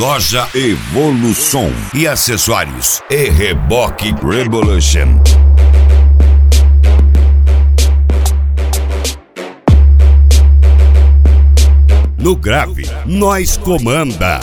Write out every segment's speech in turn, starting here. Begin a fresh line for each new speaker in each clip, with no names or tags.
Loja Evolução e acessórios e reboque Revolution. No grave, nós comanda.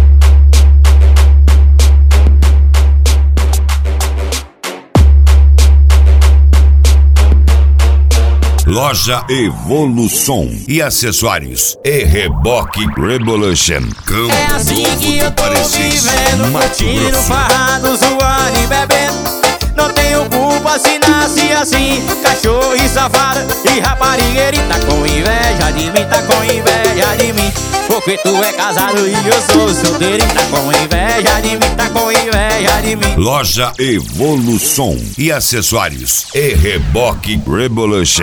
Loja Evolução e acessórios e reboque Revolution.
É assim que eu tô vivendo, curtindo, farrado, zoando e bebendo. Não tenho culpa se nasce assim, cachorro e safado e raparigueira. Tá com inveja de mim, tá com inveja de mim, porque tu é casado e eu sou solteiro. Tá com inveja de mim, tá com inveja de mim.
Loja Evolução e acessórios e reboque Revolution.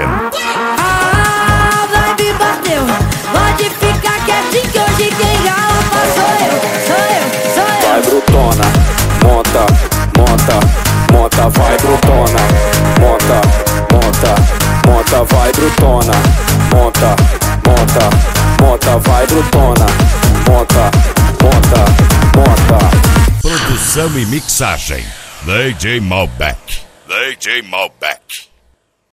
A vibe bateu, pode ficar quietinho que hoje quem garota sou eu.
Vai brutona, monta, monta. Monta, vai brutona, monta, monta, monta, vai brutona, monta, monta, monta, vai brutona, monta, monta, monta.
Produção e mixagem DJ Malbec. DJ Malbec.